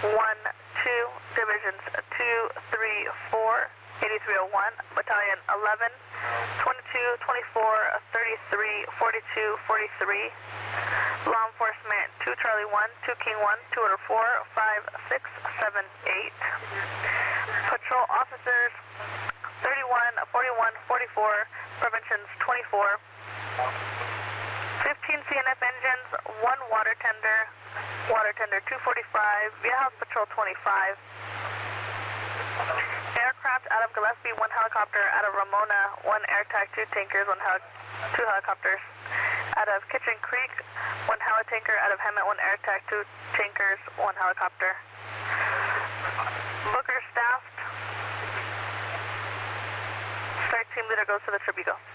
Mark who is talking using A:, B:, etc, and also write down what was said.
A: Divisions 2, 3, 4, 8301, Battalion 11, 22, 24, 33, 42, 43. Law enforcement 2 Charlie 1, 2 King 1, 2 Order 4, 5, 6, 7, 8. Patrol officers 31, 41, 44, preventions 24. 15 CNF engines, 1 water tender 245, via House Patrol 25. Aircraft out of Gillespie, 1 helicopter, out of Ramona, 1 air TAC, 2 tankers, 2 helicopters. Out of Kitchen Creek, 1 heli-tanker, out of Hemet, 1 air TAC, 2 tankers, 1 helicopter. Booker staffed. Strike team leader goes to the Tribugo.